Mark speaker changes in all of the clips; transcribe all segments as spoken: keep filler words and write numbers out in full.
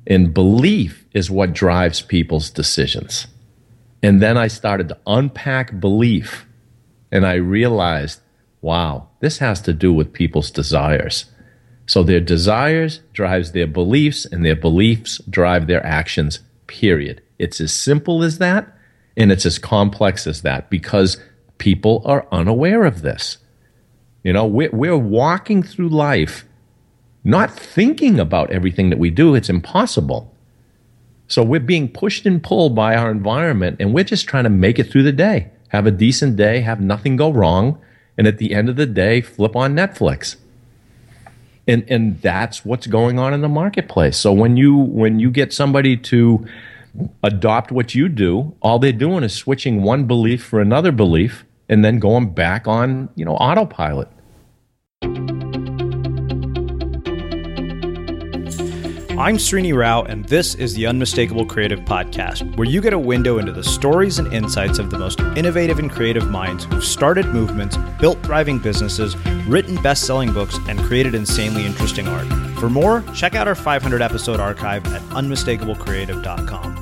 Speaker 1: And belief is what drives people's decisions. And then I started to unpack belief, and I realized, wow, this has to do with people's desires. So their desires drives their beliefs, and their beliefs drive their actions, period. It's as simple as that, and it's as complex as that, because people are unaware of this. You know, we're, we're walking through life not thinking about everything that we do. It's impossible. So we're being pushed and pulled by our environment, and we're just trying to make it through the day, have a decent day, have nothing go wrong, and at the end of the day, flip on Netflix. And and that's what's going on in the marketplace. So when you when you get somebody to adopt what you do, all they're doing is switching one belief for another belief and then going back on, you know, autopilot.
Speaker 2: I'm Srini Rao, and this is the Unmistakable Creative Podcast, where you get a window into the stories and insights of the most innovative and creative minds who've started movements, built thriving businesses, written best-selling books, and created insanely interesting art. For more, check out our five hundred episode archive at unmistakable creative dot com.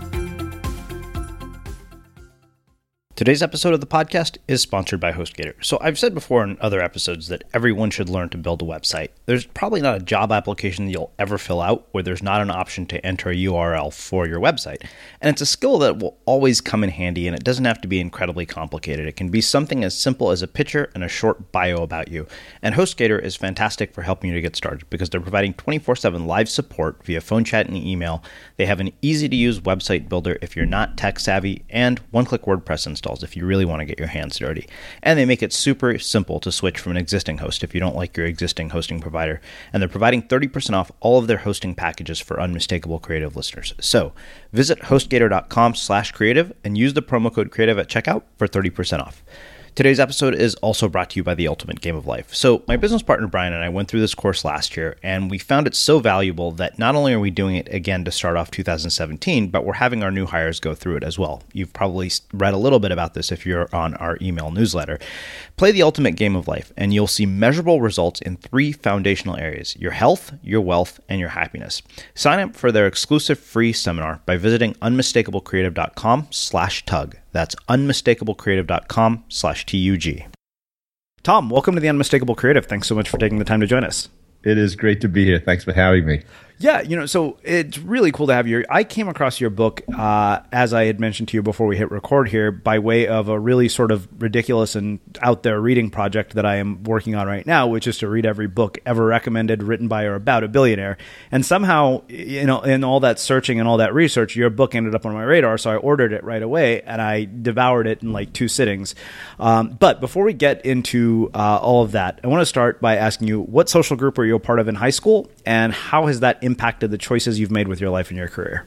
Speaker 2: Today's episode of the podcast is sponsored by HostGator. So I've said before in other episodes that everyone should learn to build a website. There's probably not a job application that you'll ever fill out where there's not an option to enter a U R L for your website. And it's a skill that will always come in handy, and it doesn't have to be incredibly complicated. It can be something as simple as a picture and a short bio about you. And HostGator is fantastic for helping you to get started because they're providing twenty-four seven live support via phone chat and email. They have an easy-to-use website builder if you're not tech savvy, and one-click WordPress install if you really want to get your hands dirty. And they make it super simple to switch from an existing host if you don't like your existing hosting provider. And they're providing thirty percent off all of their hosting packages for Unmistakable Creative listeners. So visit HostGator.com slash creative and use the promo code creative at checkout for thirty percent off. Today's episode is also brought to you by The Ultimate Game of Life. So my business partner Brian and I went through this course last year, and we found it so valuable that not only are we doing it again to start off two thousand seventeen, but we're having our new hires go through it as well. You've probably read a little bit about this if you're on our email newsletter. Play The Ultimate Game of Life, and you'll see measurable results in three foundational areas: your health, your wealth, and your happiness. Sign up for their exclusive free seminar by visiting unmistakable creative dot com slash tug. That's unmistakable creative dot com slash T U G. Tom, welcome to the Unmistakable Creative. Thanks so much for taking the time to join us.
Speaker 1: It is great to be here. Thanks for having me.
Speaker 2: Yeah, you know, so it's really cool to have you. I came across your book, uh, as I had mentioned to you before we hit record here, by way of a really sort of ridiculous and out there reading project that I am working on right now, which is to read every book ever recommended, written by or about a billionaire. And somehow, you know, in all that searching and all that research, your book ended up on my radar, so I ordered it right away, and I devoured it in like two sittings. Um, but before we get into uh, all of that, I want to start by asking you, what social group were you a part of in high school, and how has that impacted the choices you've made with your life and your career?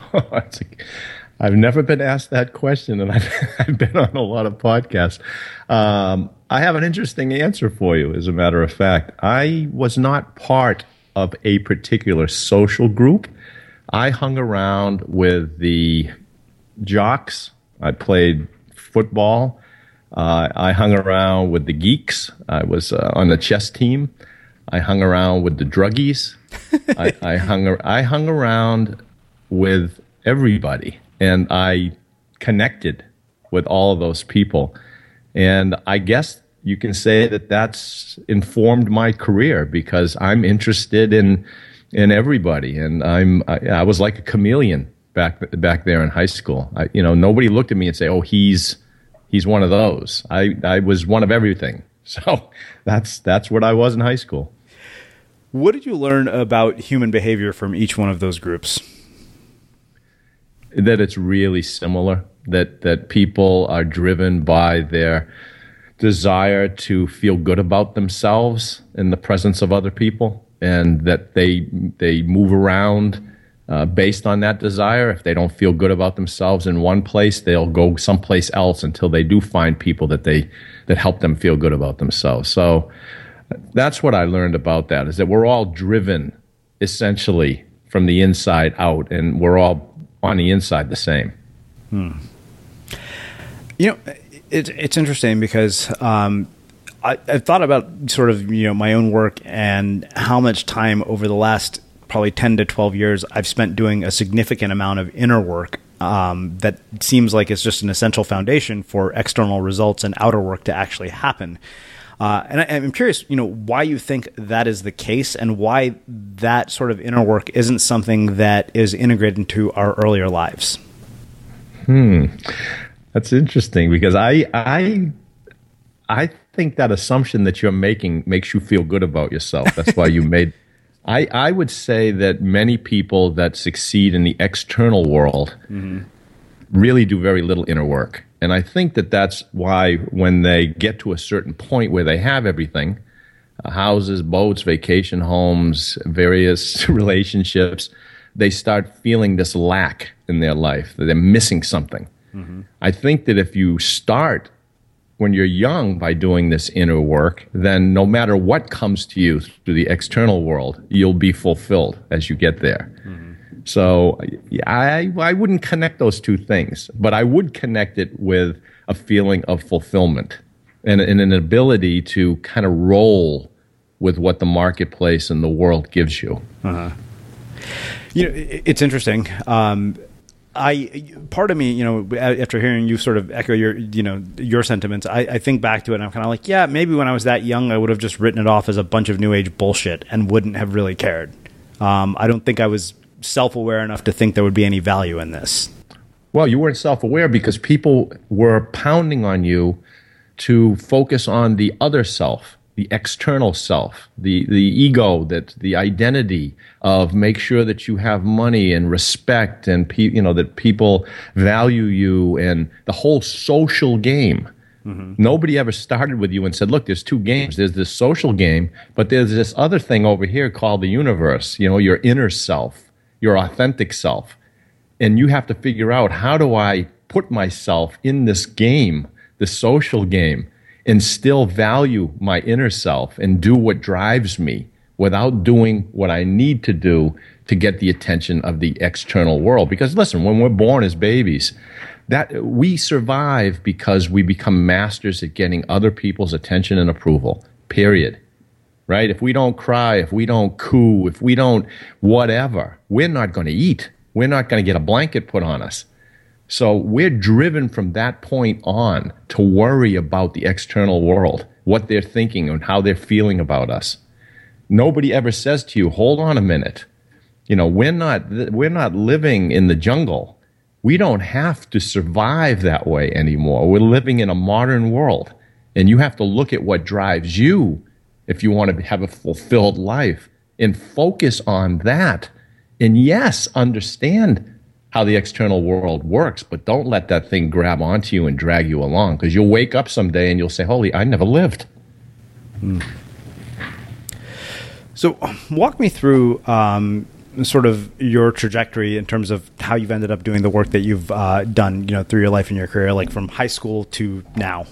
Speaker 1: I've never been asked that question, and I've, I've been on a lot of podcasts. Um, I have an interesting answer for you, as a matter of fact. I was not part of a particular social group. I hung around with the jocks. I played football. Uh, I hung around with the geeks. I was uh, on the chess team. I hung around with the druggies. I, I hung I hung around with everybody, and I connected with all of those people. And I guess you can say that that's informed my career, because I'm interested in in everybody, and I'm I, I was like a chameleon back back there in high school. I, you know, nobody looked at me and say, "Oh, he's he's one of those." I I was one of everything. So that's that's what I was in high school.
Speaker 2: What did you learn about human behavior from each one of those groups?
Speaker 1: That it's really similar, that that people are driven by their desire to feel good about themselves in the presence of other people, and that they they move around uh, based on that desire. If they don't feel good about themselves in one place, they'll go someplace else until they do find people that they that help them feel good about themselves. So that's what I learned about that, is that we're all driven essentially from the inside out, and we're all on the inside the same.
Speaker 2: Hmm. You know, it, it's interesting because um, I, I've thought about sort of, you know, my own work and how much time over the last probably ten to twelve years I've spent doing a significant amount of inner work um, that seems like it's just an essential foundation for external results and outer work to actually happen. Uh, and I, I'm curious, you know, why you think that is the case and why that sort of inner work isn't something that is integrated into our earlier lives.
Speaker 1: Hmm. That's interesting because I, I, I think that assumption that you're making makes you feel good about yourself. That's why you made, I, I would say that many people that succeed in the external world mm-hmm. really do very little inner work. And I think that that's why when they get to a certain point where they have everything, uh, houses, boats, vacation homes, various relationships, they start feeling this lack in their life, that they're missing something. Mm-hmm. I think that if you start when you're young by doing this inner work, then no matter what comes to you through the external world, you'll be fulfilled as you get there. Mm-hmm. So I I wouldn't connect those two things, but I would connect it with a feeling of fulfillment and, and an ability to kind of roll with what the marketplace and the world gives you.
Speaker 2: Uh-huh. You know, it's interesting. Um, I part of me, you know, after hearing you sort of echo your, you know, your sentiments, I, I think back to it and I'm kind of like, yeah, maybe when I was that young, I would have just written it off as a bunch of new age bullshit and wouldn't have really cared. Um, I don't think I was self-aware enough to think there would be any value in this.
Speaker 1: Well, you weren't self-aware because people were pounding on you to focus on the other self, the external self, the, the ego, that the identity of make sure that you have money and respect and pe- you know that people value you and the whole social game. Mm-hmm. Nobody ever started with you and said, look, there's two games. There's this social game, but there's this other thing over here called the universe, you know, your inner self, your authentic self. And you have to figure out, how do I put myself in this game, the social game, and still value my inner self and do what drives me without doing what I need to do to get the attention of the external world? Because listen, when we're born as babies, that we survive because we become masters at getting other people's attention and approval, period. Right? If we don't cry, if we don't coo, if we don't whatever, we're not going to eat. We're not going to get a blanket put on us. So we're driven from that point on to worry about the external world, what they're thinking and how they're feeling about us. Nobody ever says to you, hold on a minute. You know, we're not, we're not living in the jungle. We don't have to survive that way anymore. We're living in a modern world. And you have to look at what drives you if you want to have a fulfilled life, and focus on that. And yes, understand how the external world works, but don't let that thing grab onto you and drag you along, because you'll wake up someday and you'll say, holy, I never lived.
Speaker 2: Hmm. So walk me through um, sort of your trajectory in terms of how you've ended up doing the work that you've uh, done, you know, through your life and your career, like from high school to now.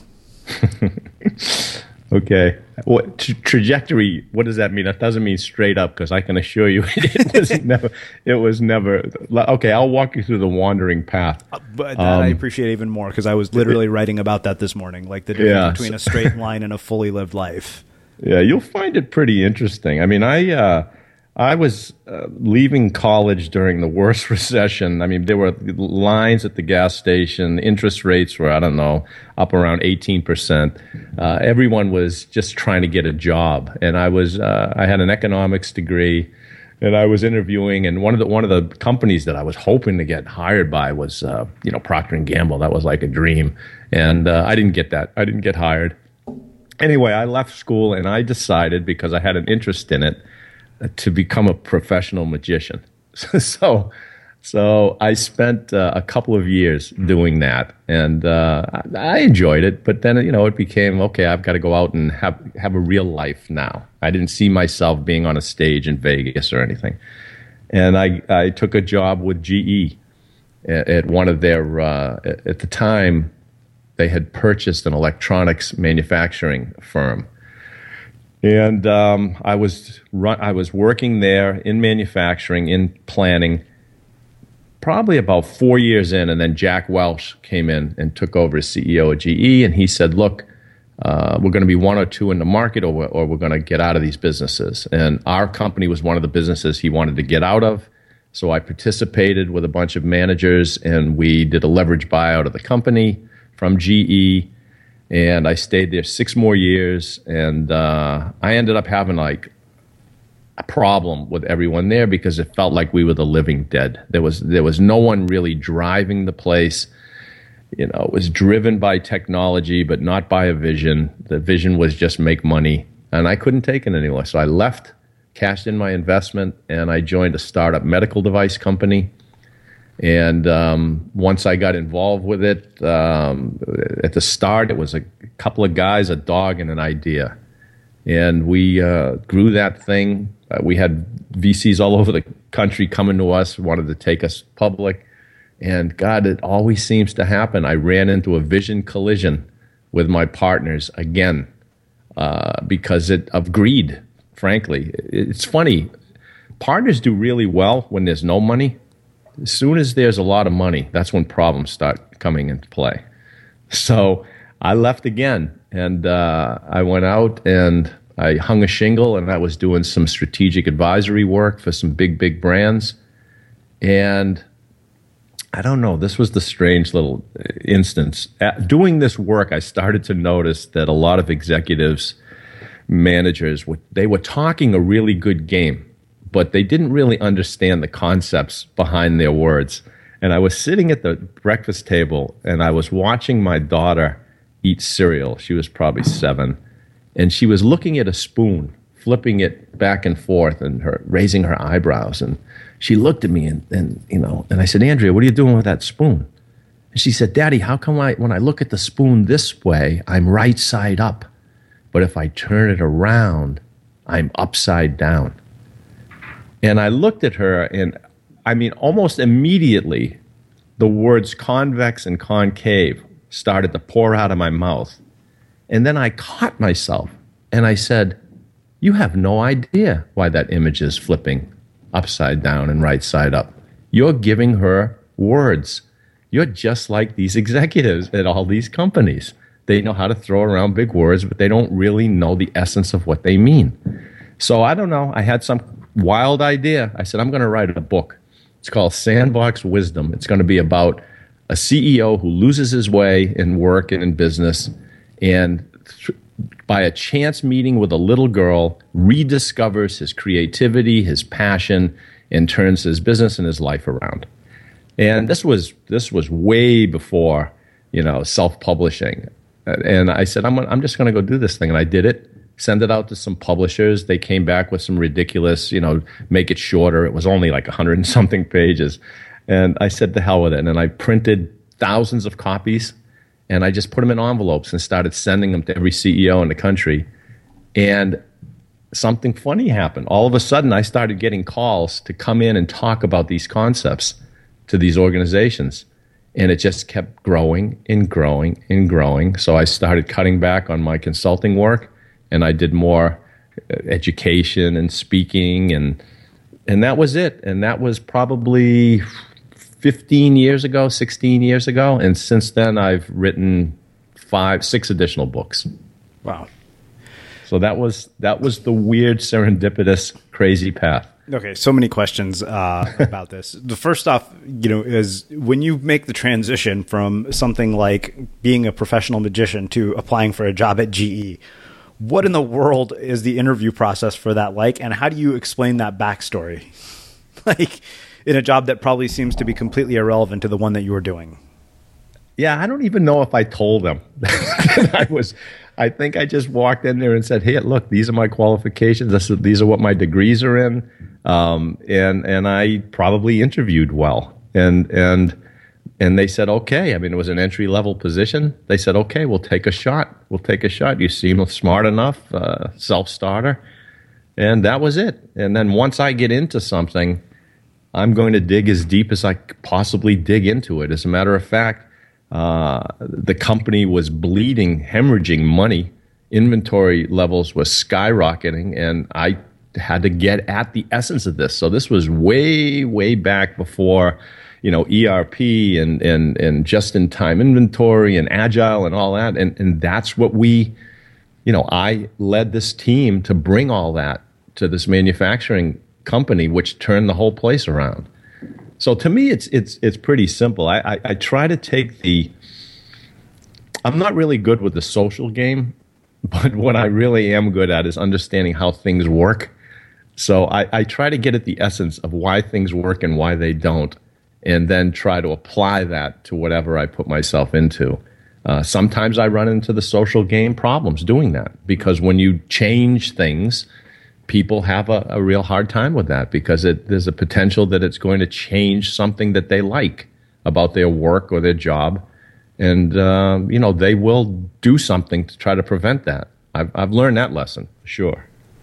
Speaker 1: Okay. What tra- trajectory? What does that mean? That doesn't mean straight up, because I can assure you it was never. It was never. Okay, I'll walk you through the wandering path.
Speaker 2: Uh, but that um, I appreciate even more, because I was literally it, writing about that this morning, like the difference yeah, between so, a straight line and a fully lived life.
Speaker 1: Yeah, you'll find it pretty interesting. I mean, I uh, I was uh, leaving college during the worst recession. I mean, there were lines at the gas station. Interest rates were, I don't know, up around eighteen percent. Uh, everyone was just trying to get a job. And I was, uh, I had an economics degree, and I was interviewing, and one of the, one of the companies that I was hoping to get hired by was, uh, you know, Procter and Gamble. That was like a dream. And uh, I didn't get that. I didn't get hired. Anyway, I left school, and I decided, because I had an interest in it, to become a professional magician. so, so I spent uh, a couple of years doing that, and uh, I, I enjoyed it. But then, you know, it became, okay, I've got to go out and have have a real life now. I didn't see myself being on a stage in Vegas or anything. And I, I took a job with G E at, at one of their, uh, at the time, they had purchased an electronics manufacturing firm. And um, I was run, I was working there in manufacturing, in planning, probably about four years in, and then Jack Welch came in and took over as C E O of G E, and he said, look, uh, we're going to be one or two in the market, or we're, or we're going to get out of these businesses. And our company was one of the businesses he wanted to get out of. So I participated with a bunch of managers, and we did a leverage buyout of the company from G E. And I stayed there six more years, and uh, I ended up having like a problem with everyone there because it felt like we were the living dead. There was there was no one really driving the place. You know, it was driven by technology, but not by a vision. The vision was just make money, and I couldn't take it anymore. So I left, cashed in my investment, and I joined a startup medical device company. And um, once I got involved with it, um, at the start, it was a couple of guys, a dog, and an idea. And we uh, grew that thing. Uh, we had V Cs all over the country coming to us, wanted to take us public. And God, it always seems to happen. I ran into a vision collision with my partners again uh, because it, of greed, frankly. It's funny. Partners do really well when there's no money. As soon as there's a lot of money, that's when problems start coming into play. So I left again, and uh, I went out and I hung a shingle, and I was doing some strategic advisory work for some big, big brands. And I don't know, this was the strange little instance. At doing this work, I started to notice that a lot of executives, managers, they were talking a really good game, but they didn't really understand the concepts behind their words. And I was sitting at the breakfast table, and I was watching my daughter eat cereal. She was probably seven. And she was looking at a spoon, flipping it back and forth, and her raising her eyebrows. And she looked at me, and, and you know, and I said, Andrea, what are you doing with that spoon? And she said, Daddy, how come I, when I look at the spoon this way, I'm right side up, but if I turn it around, I'm upside down? And I looked at her, and I mean, almost immediately, the words convex and concave started to pour out of my mouth. And then I caught myself, and I said, you have no idea why that image is flipping upside down and right side up. You're giving her words. You're just like these executives at all these companies. They know how to throw around big words, but they don't really know the essence of what they mean. So I don't know. I had some wild idea. I said, I'm going to write a book. It's called Sandbox Wisdom. It's going to be about a C E O who loses his way in work and in business, and th- by a chance meeting with a little girl, rediscovers his creativity, his passion, and turns his business and his life around. And this was this was way before, you know, self-publishing. And I said, I'm I'm just going to go do this thing, and I did it. Send it out to some publishers. They came back with some ridiculous, you know, make it shorter. It was only like a hundred and something pages. And I said, the hell with it. And I printed thousands of copies, and I just put them in envelopes and started sending them to every C E O in the country. And something funny happened. All of a sudden, I started getting calls to come in and talk about these concepts to these organizations. And it just kept growing and growing and growing. So I started cutting back on my consulting work, and I did more education and speaking, and and that was it. And that was probably fifteen years ago, sixteen years ago. And since then, I've written five, six additional books.
Speaker 2: Wow.
Speaker 1: So that was that was the weird, serendipitous, crazy path.
Speaker 2: Okay, so many questions uh, about this. The first off, you know, is when you make the transition from something like being a professional magician to applying for a job at G E, what in the world is the interview process for that like, and how do you explain that backstory? Like, in a job that probably seems to be completely irrelevant to the one that you were doing.
Speaker 1: Yeah, I don't even know if I told them. I was, I think I just walked in there and said, "Hey, look, these are my qualifications. This is, these are what my degrees are in," um, and and I probably interviewed well, and and and they said, "Okay." I mean, it was an entry level position. They said, "Okay, we'll take a shot. We'll take a shot. You seem smart enough, uh, self starter," and that was it. And then once I get into something, I'm going to dig as deep as I could possibly dig into it. As a matter of fact, uh, the company was bleeding, hemorrhaging money. Inventory levels were skyrocketing, and I had to get at the essence of this. So this was way, way back before, you know, E R P and, and, and just-in-time inventory and agile and all that. And, and that's what we, you know, I led this team to bring all that to this manufacturing company, which turned the whole place around. So to me, it's it's it's pretty simple. I, I, I try to take the, I'm not really good with the social game, but what I really am good at is understanding how things work. So I, I try to get at the essence of why things work and why they don't, and then try to apply that to whatever I put myself into. Uh, sometimes I run into the social game problems doing that, because when you change things, people have a, a real hard time with that, because it, there's a potential that it's going to change something that they like about their work or their job. And, uh, you know, they will do something to try to prevent that. I've, I've learned that lesson, for sure.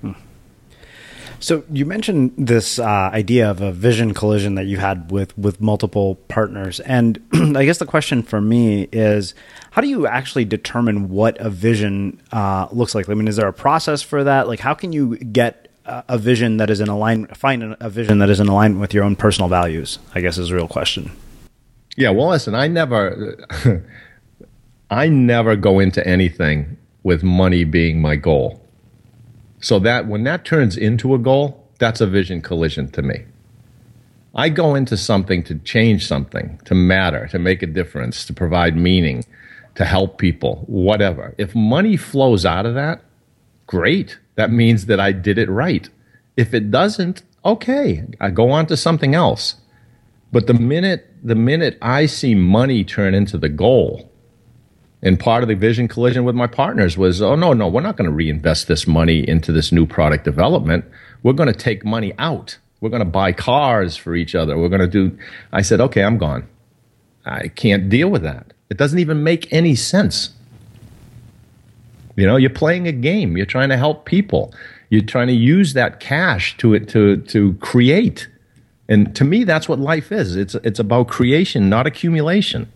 Speaker 2: So you mentioned this uh, idea of a vision collision that you had with, with multiple partners. And I guess the question for me is, how do you actually determine what a vision uh, looks like? I mean, is there a process for that? Like, how can you get a, a vision that is in alignment, find a vision that is in alignment with your own personal values, I guess is a real question.
Speaker 1: Yeah, well, listen, I never, I never go into anything with money being my goal. So that when that turns into a goal, that's a vision collision to me. I go into something to change something, to matter, to make a difference, to provide meaning, to help people, whatever. If money flows out of that, great. That means that I did it right. If it doesn't, okay, I go on to something else. But the minute the minute I see money turn into the goal, and part of the vision collision with my partners was, oh, no, no, we're not going to reinvest this money into this new product development. We're going to take money out. We're going to buy cars for each other. We're going to do, I said, okay, I'm gone. I can't deal with that. It doesn't even make any sense. You know, you're playing a game. You're trying to help people. You're trying to use that cash to to to create. And to me, that's what life is. It's it's about creation, not accumulation.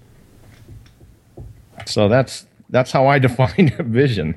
Speaker 1: So that's that's how I define a vision.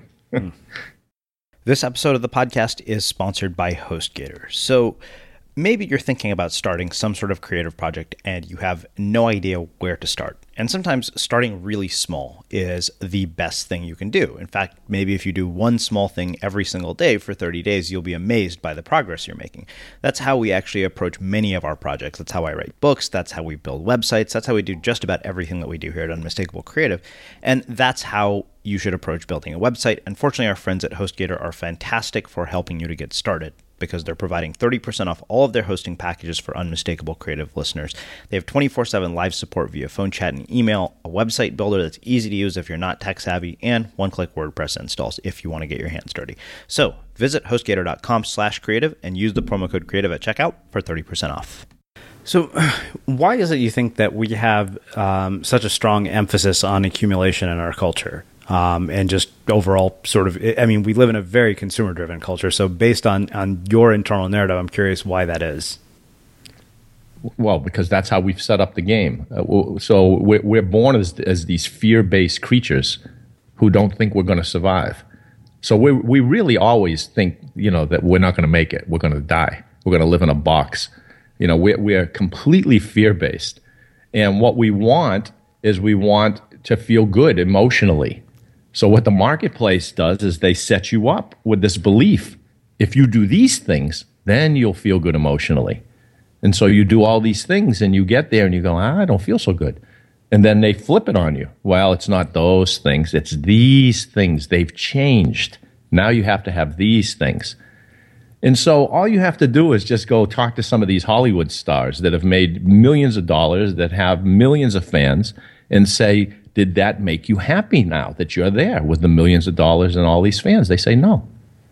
Speaker 2: This episode of the podcast is sponsored by HostGator. So maybe you're thinking about starting some sort of creative project and you have no idea where to start. And sometimes starting really small is the best thing you can do. In fact, maybe if you do one small thing every single day for thirty days, you'll be amazed by the progress you're making. That's how we actually approach many of our projects. That's how I write books. That's how we build websites. That's how we do just about everything that we do here at Unmistakable Creative. And that's how you should approach building a website. Unfortunately, our friends at HostGator are fantastic for helping you to get started, because they're providing thirty percent off all of their hosting packages for Unmistakable Creative listeners. They have twenty-four seven live support via phone chat and email, a website builder that's easy to use if you're not tech savvy, and one-click WordPress installs if you want to get your hands dirty. So visit HostGator.com slash creative and use the promo code creative at checkout for thirty percent off. So why is it you think that we have um, such a strong emphasis on accumulation in our culture? Um, and just overall sort of, I mean, we live in a very consumer-driven culture. So based on, on your internal narrative, I'm curious why that is.
Speaker 1: Well, because that's how we've set up the game. Uh, so we're, we're born as, as these fear-based creatures who don't think we're going to survive. So we we really always think, you know, that we're not going to make it. We're going to die. We're going to live in a box. You know, we're, we're completely fear-based. And what we want is we want to feel good emotionally. So what the marketplace does is they set you up with this belief. If you do these things, then you'll feel good emotionally. And so you do all these things and you get there and you go, ah, I don't feel so good. And then they flip it on you. Well, it's not those things. It's these things. They've changed. Now you have to have these things. And so all you have to do is just go talk to some of these Hollywood stars that have made millions of dollars, that have millions of fans, and say, did that make you happy now that you're there with the millions of dollars and all these fans? They say no.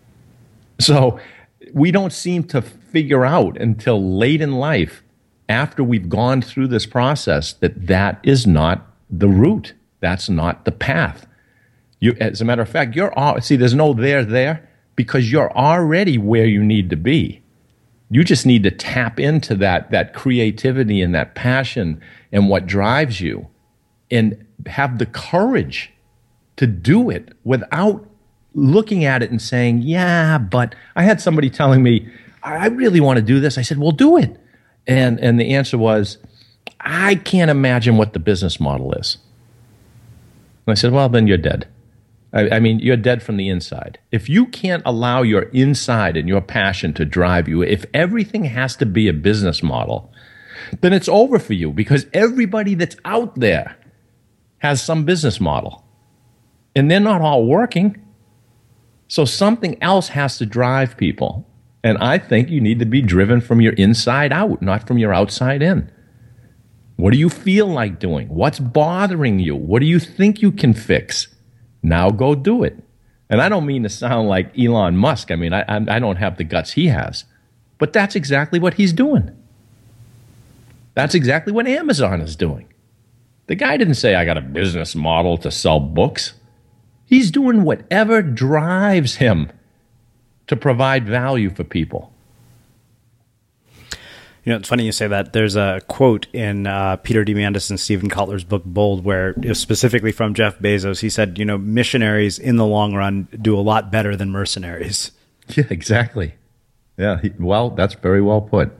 Speaker 1: So we don't seem to figure out until late in life, after we've gone through this process, that that is not the route. That's not the path. You, as a matter of fact, you're all, see, there's no there there because you're already where you need to be. You just need to tap into that, that creativity and that passion and what drives you, and have the courage to do it without looking at it and saying, yeah, but I had somebody telling me, I really want to do this. I said, well, do it. And and the answer was, I can't imagine what the business model is. And I said, well, then you're dead. I, I mean, you're dead from the inside. If you can't allow your inside and your passion to drive you, if everything has to be a business model, then it's over for you, because everybody that's out there has some business model. And they're not all working. So something else has to drive people. And I think you need to be driven from your inside out, not from your outside in. What do you feel like doing? What's bothering you? What do you think you can fix? Now go do it. And I don't mean to sound like Elon Musk. I mean, I, I don't have the guts he has. But that's exactly what he's doing. That's exactly what Amazon is doing. The guy didn't say, I got a business model to sell books. He's doing whatever drives him to provide value for people.
Speaker 2: You know, it's funny you say that. There's a quote in uh, Peter Diamandis and Stephen Kotler's book, Bold, where it was specifically from Jeff Bezos. He said, you know, missionaries in the long run do a lot better than mercenaries.
Speaker 1: Yeah, exactly. Yeah, he, well, that's very well put.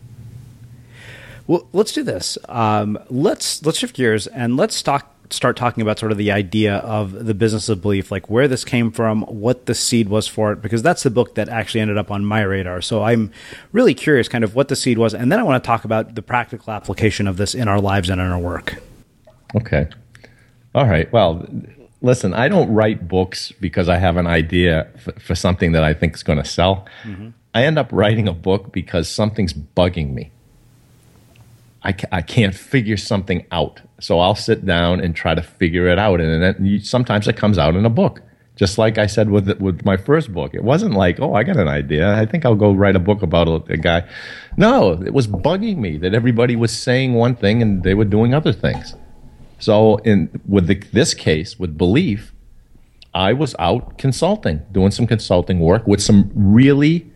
Speaker 2: Well, let's do this. Um, let's let's shift gears and let's talk, start talking about sort of the idea of the business of belief, like where this came from, what the seed was for it, because that's the book that actually ended up on my radar. So I'm really curious kind of what the seed was. And then I want to talk about the practical application of this in our lives and in our work.
Speaker 1: Okay. All right. Well, listen, I don't write books because I have an idea for, for something that I think is going to sell. Mm-hmm. I end up writing a book because something's bugging me. I, ca- I can't figure something out. So I'll sit down and try to figure it out. And then you, sometimes it comes out in a book. Just like I said with with my first book. It wasn't like, oh, I got an idea. I think I'll go write a book about a, a guy. No, it was bugging me that everybody was saying one thing and they were doing other things. So in with the, this case, with belief, I was out consulting, doing some consulting work with some really,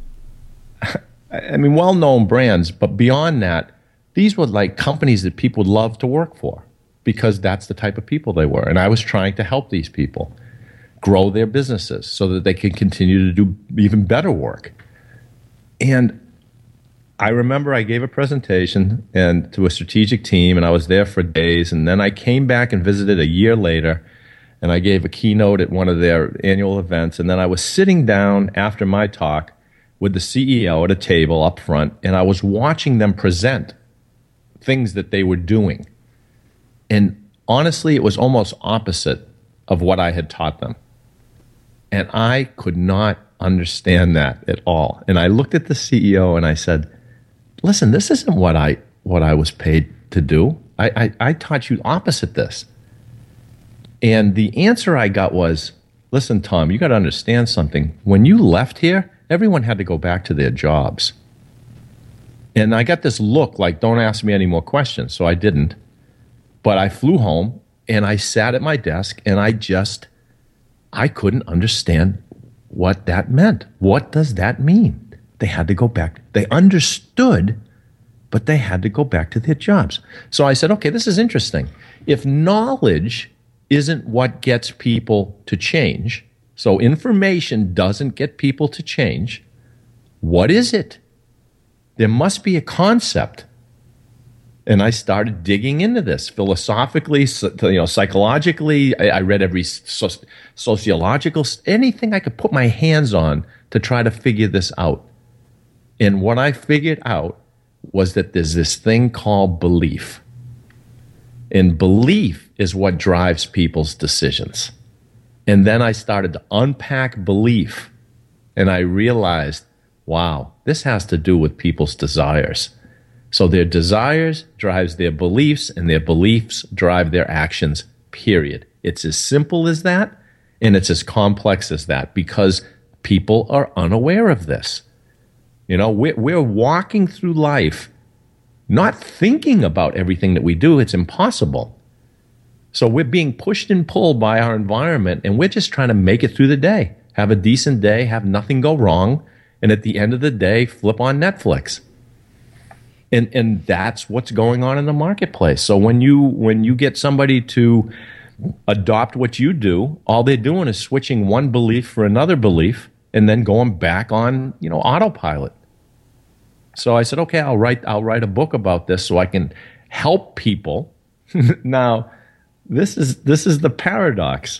Speaker 1: I mean, well-known brands. But beyond that, these were like companies that people would love to work for because that's the type of people they were. And I was trying to help these people grow their businesses so that they could continue to do even better work. And I remember I gave a presentation and to a strategic team, and I was there for days. And then I came back and visited a year later, and I gave a keynote at one of their annual events. And then I was sitting down after my talk with the C E O at a table up front, and I was watching them present things that they were doing. And honestly, it was almost opposite of what I had taught them. And I could not understand that at all. And I looked at the C E O and I said, listen, this isn't what I what I was paid to do. I, I, I taught you opposite this. And the answer I got was, listen, Tom, you got to understand something. When you left here, everyone had to go back to their jobs. And I got this look like, don't ask me any more questions. So I didn't. But I flew home and I sat at my desk and I just, I couldn't understand what that meant. What does that mean? They had to go back. They understood, but they had to go back to their jobs. So I said, okay, this is interesting. If knowledge isn't what gets people to change, so information doesn't get people to change, what is it? There must be a concept. And I started digging into this philosophically, you know, psychologically. I, I read every so, sociological, anything I could put my hands on to try to figure this out. And what I figured out was that there's this thing called belief. And belief is what drives people's decisions. And then I started to unpack belief. And I realized, wow, this has to do with people's desires. So their desires drives their beliefs, and their beliefs drive their actions, period. It's as simple as that, and it's as complex as that, because people are unaware of this. You know, we're, we're walking through life not thinking about everything that we do. It's impossible. So we're being pushed and pulled by our environment, and we're just trying to make it through the day, have a decent day, have nothing go wrong, and at the end of the day, flip on Netflix. And and that's what's going on in the marketplace. So when you when you get somebody to adopt what you do, all they're doing is switching one belief for another belief and then going back on, you know, autopilot. So I said, okay, I'll write I'll write a book about this so I can help people. Now, this is this is the paradox.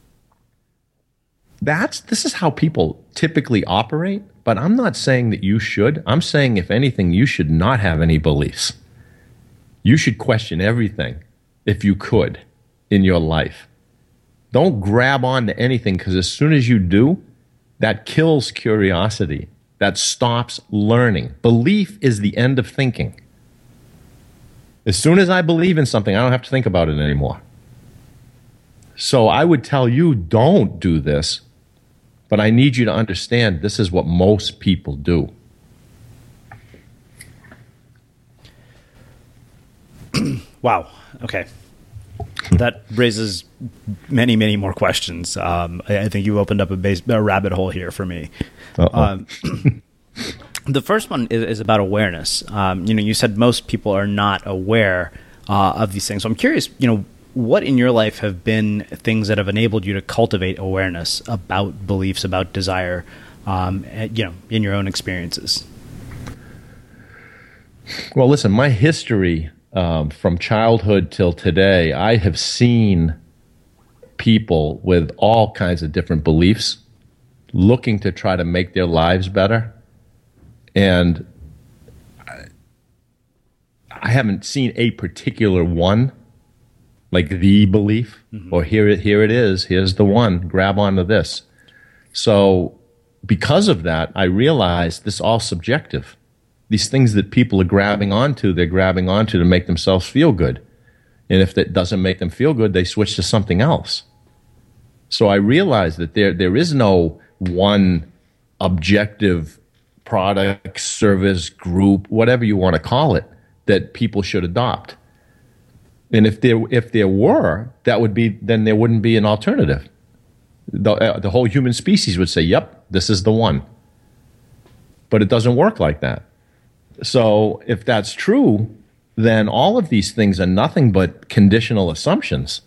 Speaker 1: That's this is how people typically operate, but I'm not saying that you should. I'm saying, if anything, you should not have any beliefs. You should question everything, if you could, in your life. Don't grab on to anything, because as soon as you do, that kills curiosity. That stops learning. Belief is the end of thinking. As soon as I believe in something, I don't have to think about it anymore. So I would tell you, don't do this, but I need you to understand this is what most people do.
Speaker 2: Wow. Okay. That raises many, many more questions. Um, I, I think you opened up a, base, a rabbit hole here for me. Um, the first one is, is about awareness. Um, you know, you said most people are not aware uh, of these things. So I'm curious, you know, what in your life have been things that have enabled you to cultivate awareness about beliefs, about desire, um, you know, in your own experiences?
Speaker 1: Well, listen, my history um, from childhood till today, I have seen people with all kinds of different beliefs looking to try to make their lives better. And I, I haven't seen a particular one, like the belief, mm-hmm. or here it, here it is, here's the one, grab onto this. So because of that, I realized this is all subjective. These things that people are grabbing onto, they're grabbing onto to make themselves feel good. And if that doesn't make them feel good, they switch to something else. So I realized that there there is no one objective product, service, group, whatever you want to call it, that people should adopt. And if there if there were, that would be then there wouldn't be an alternative. The uh, the whole human species would say, "Yep, this is the one." But it doesn't work like that. So if that's true, then all of these things are nothing but conditional assumptions.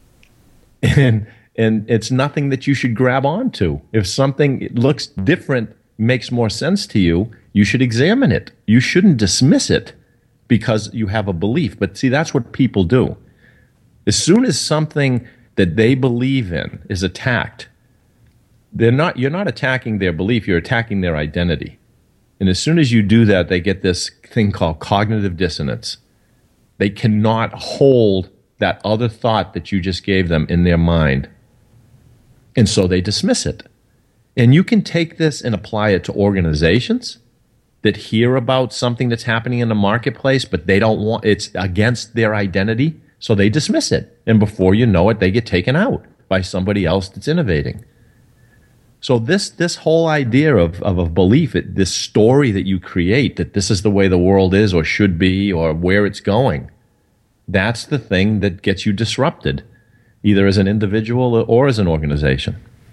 Speaker 1: And and it's nothing that you should grab onto. If something looks different, makes more sense to you, you should examine it. You shouldn't dismiss it because you have a belief. But see, that's what people do. As soon as something that they believe in is attacked, they're not, you're not attacking their belief, you're attacking their identity. And as soon as you do that, they get this thing called cognitive dissonance. They cannot hold that other thought that you just gave them in their mind. And so they dismiss it. And you can take this and apply it to organizations that hear about something that's happening in the marketplace, but they don't want, it's against their identity, so they dismiss it. And before you know it, they get taken out by somebody else that's innovating. So this this whole idea of, of a belief, it, this story that you create, that this is the way the world is or should be or where it's going, that's the thing that gets you disrupted, either as an individual or as an organization.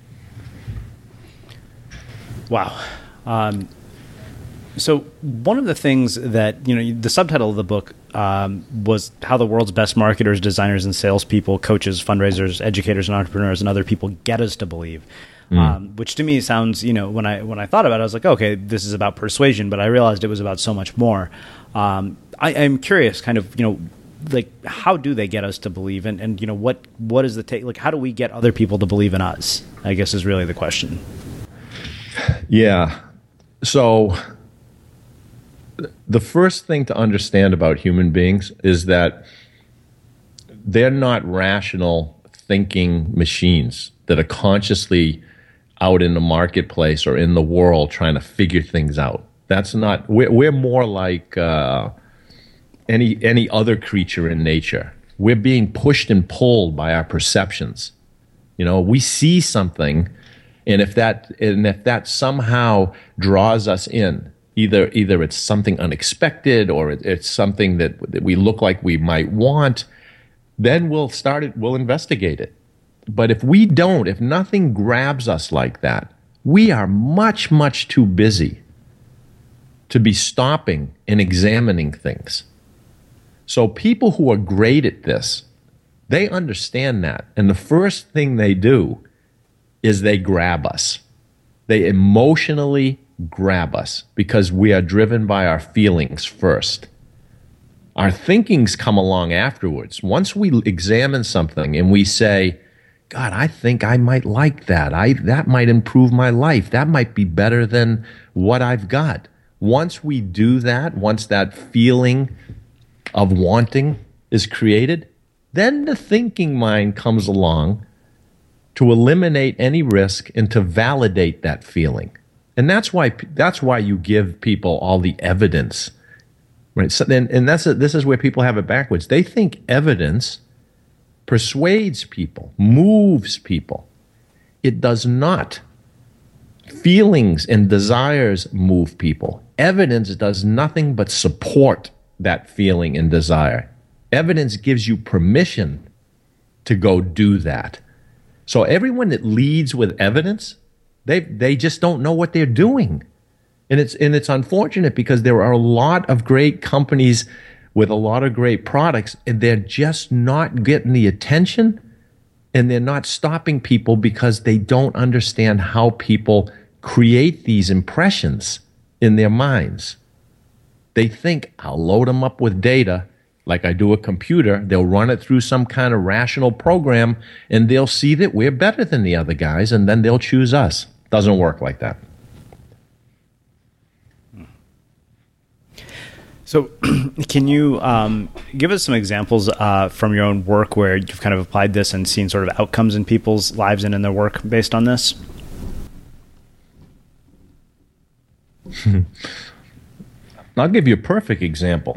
Speaker 2: Wow. Um, so one of the things that, you know, the subtitle of the book um, was how the world's best marketers, designers, and salespeople, coaches, fundraisers, educators, and entrepreneurs, and other people get us to believe. Mm. Um, which to me sounds, you know, when I when I thought about it, I was like, okay, this is about persuasion, but I realized it was about so much more. Um, I, I'm curious, kind of, you know, like, how do they get us to believe, and, and you know, what what is the take? Like, how do we get other people to believe in us? I guess is really the question.
Speaker 1: Yeah. So the first thing to understand about human beings is that they're not rational thinking machines that are consciously out in the marketplace or in the world trying to figure things out. That's not, we're, we're more like uh, any any other creature in nature. We're being pushed and pulled by our perceptions. You know, we see something, and if that and if that somehow draws us in, either either it's something unexpected or it, it's something that, that we look like we might want, then we'll start it, we'll investigate it. But if we don't, if nothing grabs us like that, we are much, much too busy to be stopping and examining things. So people who are great at this, they understand that. And the first thing they do is they grab us. They emotionally grab us because we are driven by our feelings first. Our thinkings come along afterwards. Once we examine something and we say, God, I think I might like that. I that might improve my life. That might be better than what I've got. Once we do that, once that feeling of wanting is created, then the thinking mind comes along to eliminate any risk and to validate that feeling. And that's why that's why you give people all the evidence. Right? So then, and that's a, this is where people have it backwards. They think evidence persuades people, moves people. It does not. Feelings and desires move people. Evidence does nothing but support that feeling and desire. Evidence gives you permission to go do that. So everyone that leads with evidence, they they just don't know what they're doing. And it's and it's unfortunate because there are a lot of great companies with a lot of great products, and they're just not getting the attention, and they're not stopping people because they don't understand how people create these impressions in their minds. They think, I'll load them up with data like I do a computer. They'll run it through some kind of rational program, and they'll see that we're better than the other guys, and then they'll choose us. Doesn't work like that.
Speaker 2: So can you um, give us some examples uh, from your own work where you've kind of applied this and seen sort of outcomes in people's lives and in their work based on this?
Speaker 1: I'll give you a perfect example.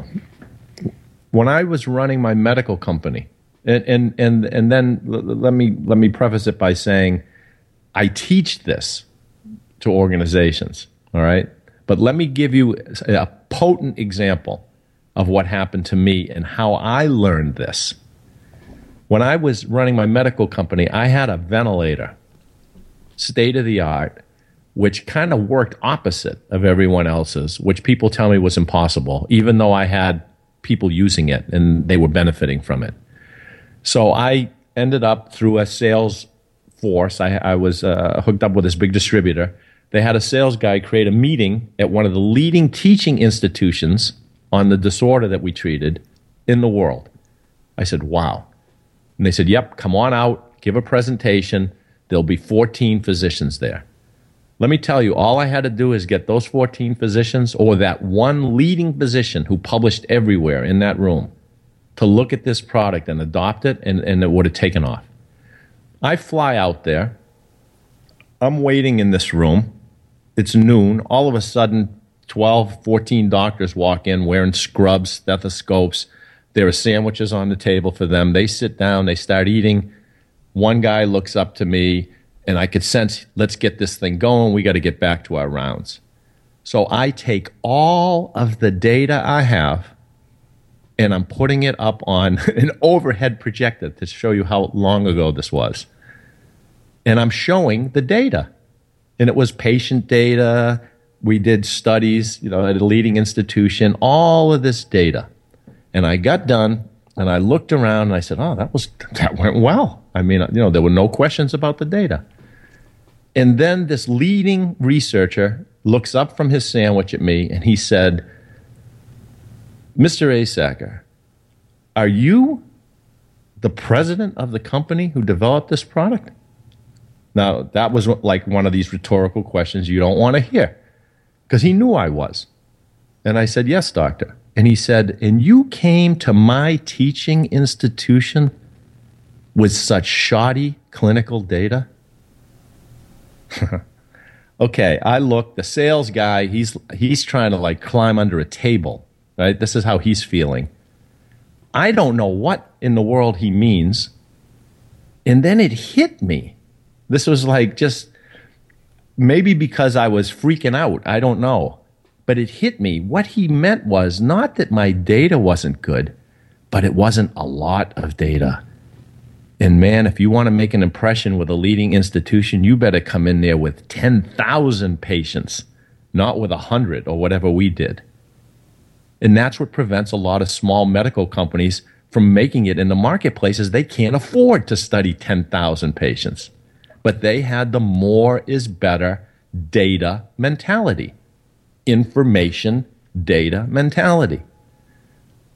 Speaker 1: When I was running my medical company, and and and, and then l- let me let me preface it by saying I teach this to organizations, all right? But let me give you a potent example of what happened to me and how I learned this. When I was running my medical company, I had a ventilator, state of the art, which kind of worked opposite of everyone else's, which people tell me was impossible, even though I had people using it and they were benefiting from it. So I ended up through a sales force. I, I was uh, hooked up with this big distributor. They had a sales guy create a meeting at one of the leading teaching institutions on the disorder that we treated in the world. I said, wow. And they said, yep, come on out, give a presentation. There'll be fourteen physicians there. Let me tell you, all I had to do is get those fourteen physicians or that one leading physician who published everywhere in that room to look at this product and adopt it, and, and it would have taken off. I fly out there. I'm waiting in this room. It's noon. All of a sudden, twelve, fourteen doctors walk in wearing scrubs, stethoscopes. There are sandwiches on the table for them. They sit down. They start eating. One guy looks up to me, and I could sense, let's get this thing going. We got to get back to our rounds. So I take all of the data I have, and I'm putting it up on an overhead projector to show you how long ago this was. And I'm showing the data. And it was patient data. We did studies, you know, at a leading institution, all of this data. And I got done, and I looked around, and I said, oh, that was that went well. I mean, you know, there were no questions about the data. And then this leading researcher looks up from his sandwich at me, and he said, Mister Asacker, are you the president of the company who developed this product? Now, that was like one of these rhetorical questions you don't want to hear, because he knew I was. And I said, yes, doctor. And he said, and you came to my teaching institution with such shoddy clinical data? Okay, I look, the sales guy, he's he's trying to like climb under a table, right? This is how he's feeling. I don't know what in the world he means. And then it hit me. This was like just maybe because I was freaking out. I don't know. But it hit me. What he meant was not that my data wasn't good, but it wasn't a lot of data. And man, if you want to make an impression with a leading institution, you better come in there with ten thousand patients, not with one hundred or whatever we did. And that's what prevents a lot of small medical companies from making it in the marketplace, is they can't afford to study ten thousand patients. But they had the more is better data mentality, information data mentality.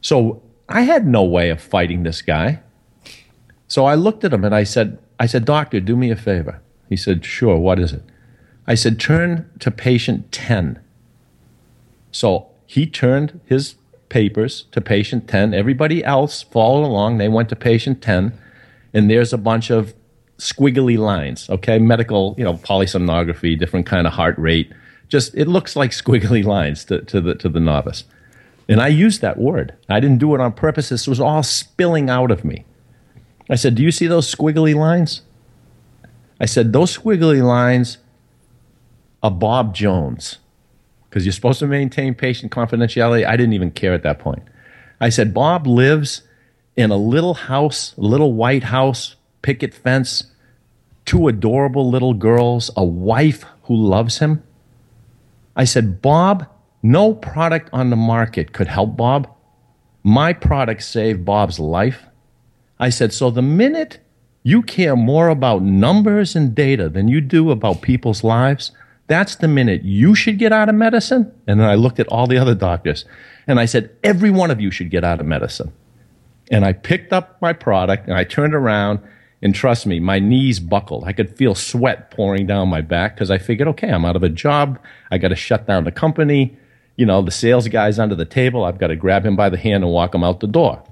Speaker 1: So I had no way of fighting this guy. So I looked at him and I said, I said, doctor, do me a favor. He said, sure, what is it? I said, turn to patient ten. So he turned his papers to patient ten. Everybody else followed along. They went to patient ten. And there's a bunch of squiggly lines, okay? Medical, you know, polysomnography, different kind of heart rate. Just, it looks like squiggly lines to, to the to the novice. And I used that word. I didn't do it on purpose. This was all spilling out of me. I said, do you see those squiggly lines? I said, those squiggly lines are Bob Jones. Because you're supposed to maintain patient confidentiality. I didn't even care at that point. I said, Bob lives in a little house, a little white house, picket fence, two adorable little girls, a wife who loves him. I said, Bob, no product on the market could help Bob. My product saved Bob's life. I said, so the minute you care more about numbers and data than you do about people's lives, that's the minute you should get out of medicine. And then I looked at all the other doctors, and I said, every one of you should get out of medicine. And I picked up my product, and I turned around, and trust me, my knees buckled. I could feel sweat pouring down my back because I figured, okay, I'm out of a job. I got to shut down the company. You know, the sales guy's under the table. I've got to grab him by the hand and walk him out the door.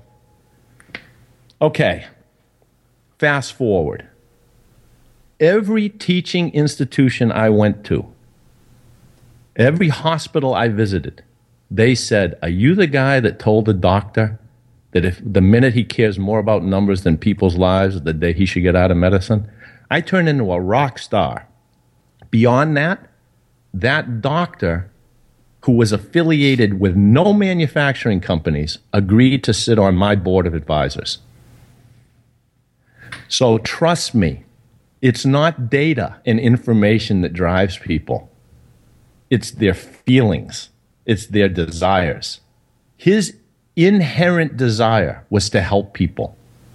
Speaker 1: Okay, fast forward. Every teaching institution I went to, every hospital I visited, they said, are you the guy that told the doctor that if the minute he cares more about numbers than people's lives, the day he should get out of medicine? I turned into a rock star. Beyond that, that doctor, who was affiliated with no manufacturing companies, agreed to sit on my board of advisors. So trust me, it's not data and information that drives people. It's their feelings. It's their desires. His inherent desire was to help people.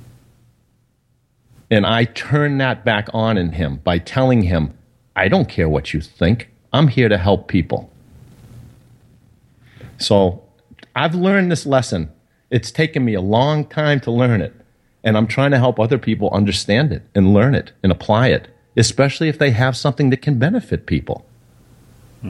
Speaker 1: And I turned that back on in him by telling him, I don't care what you think. I'm here to help people. So I've learned this lesson. It's taken me a long time to learn it. And I'm trying to help other people understand it and learn it and apply it, especially if they have something that can benefit people.
Speaker 2: Hmm.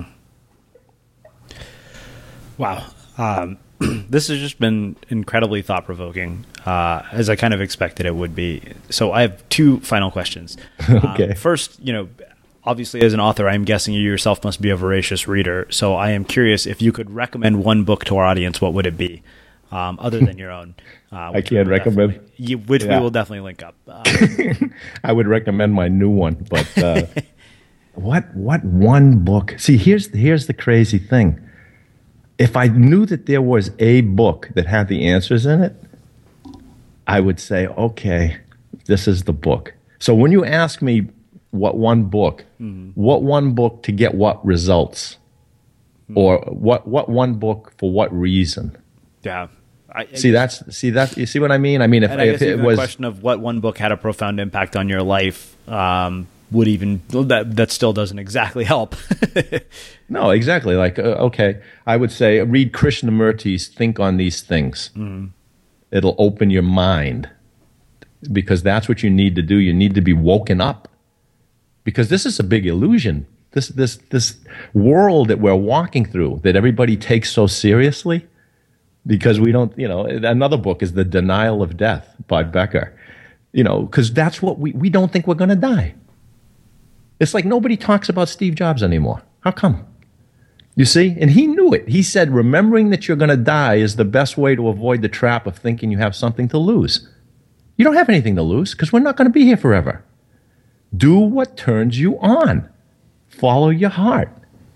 Speaker 2: Wow. Um, this has just been incredibly thought-provoking, uh, as I kind of expected it would be. So I have two final questions.
Speaker 1: Okay.
Speaker 2: Um, first, you know, obviously as an author, I'm guessing you yourself must be a voracious reader. So I am curious if you could recommend one book to our audience, what would it be? Um, other than your own. Uh,
Speaker 1: I can't recommend.
Speaker 2: You, which yeah. we will definitely link up. Um,
Speaker 1: I would recommend my new one, but uh, what what one book? See, here's here's the crazy thing. If I knew that there was a book that had the answers in it, I would say, okay, this is the book. So when you ask me what one book, mm-hmm. what one book to get what results, mm-hmm. or what what one book for what reason?
Speaker 2: Yeah. I,
Speaker 1: see that's see that you see what I mean? I mean, if,
Speaker 2: and I
Speaker 1: if
Speaker 2: guess
Speaker 1: it
Speaker 2: even
Speaker 1: was
Speaker 2: a question of what one book had a profound impact on your life, um, would even that that still doesn't exactly help.
Speaker 1: No, exactly. Like uh, okay, I would say read Krishnamurti's Think on These Things. Mm. It'll open your mind, because that's what you need to do. You need to be woken up, because this is a big illusion. This this this world that we're walking through, that everybody takes so seriously. Because we don't, you know, another book is The Denial of Death by Becker. You know, because that's what we, we don't think we're going to die. It's like nobody talks about Steve Jobs anymore. How come? You see? And he knew it. He said, remembering that you're going to die is the best way to avoid the trap of thinking you have something to lose. You don't have anything to lose, because we're not going to be here forever. Do what turns you on. Follow your heart.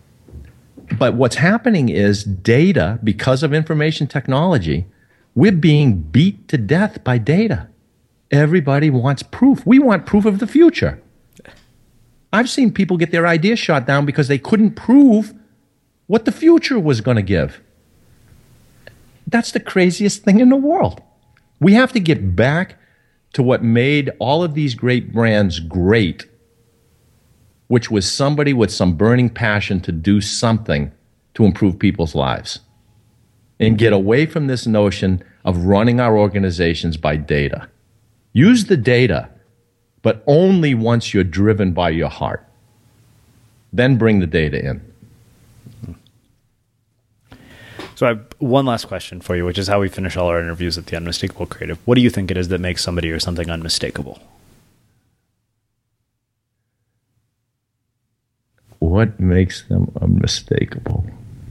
Speaker 1: But what's happening is data, because of information technology, we're being beat to death by data. Everybody wants proof. We want proof of the future. I've seen people get their ideas shot down because they couldn't prove what the future was going to give. That's the craziest thing in the world. We have to get back to what made all of these great brands great, which was somebody with some burning passion to do something to improve people's lives. and get away from this notion of running our organizations by data. Use the data, but only once you're driven by your heart. Then bring the data in.
Speaker 2: So I have one last question for you, which is how we finish all our interviews at the Unmistakable Creative. What do you think it is that makes somebody or something unmistakable?
Speaker 1: What makes them unmistakable?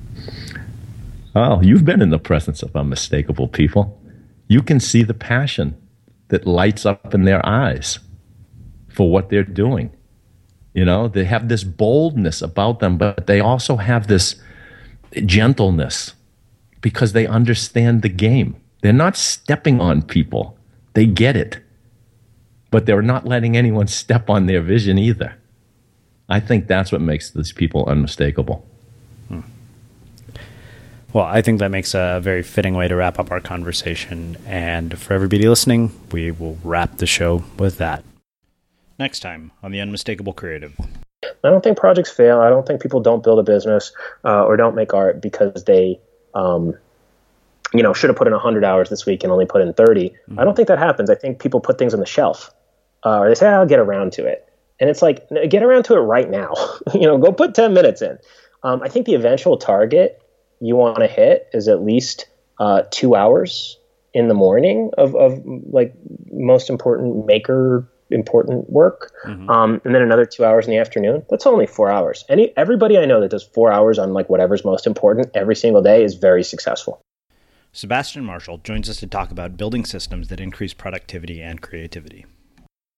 Speaker 1: Oh, you've been in the presence of unmistakable people. You can see the passion that lights up in their eyes for what they're doing. You know, they have this boldness about them, but they also have this gentleness because they understand the game. They're not stepping on people. They get it. But they're not letting anyone step on their vision either. I think that's what makes these people unmistakable.
Speaker 2: Hmm. Well, I think that makes a very fitting way to wrap up our conversation. And for everybody listening, we will wrap the show with that. Next time on The Unmistakable Creative.
Speaker 3: I don't think projects fail. I don't think people don't build a business uh, or don't make art because they, um, you know, should have put in one hundred hours this week and only put in thirty. Mm-hmm. I don't think that happens. I think people put things on the shelf uh, or they say, I'll get around to it. And it's like, get around to it right now. you know, go put ten minutes in. Um, I think the eventual target you want to hit is at least uh, two hours in the morning of, of like most important maker important work. Mm-hmm. Um, and then another two hours in the afternoon. That's only four hours. Any everybody I know that does four hours on like whatever's most important every single day is very successful.
Speaker 2: Sebastian Marshall joins us to talk about building systems that increase productivity and creativity.